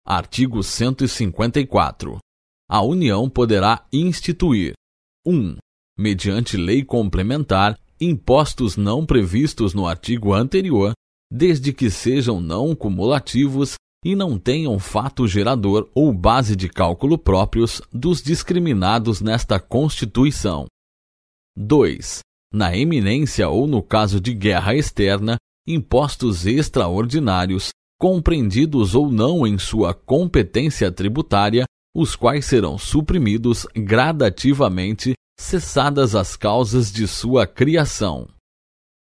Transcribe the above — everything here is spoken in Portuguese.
Artigo 154. A União poderá instituir: 1. Mediante lei complementar, impostos não previstos no artigo anterior, desde que sejam não cumulativos e não tenham fato gerador ou base de cálculo próprios dos discriminados nesta Constituição. 2. Na eminência ou no caso de guerra externa, impostos extraordinários, compreendidos ou não em sua competência tributária, os quais serão suprimidos gradativamente, cessadas as causas de sua criação.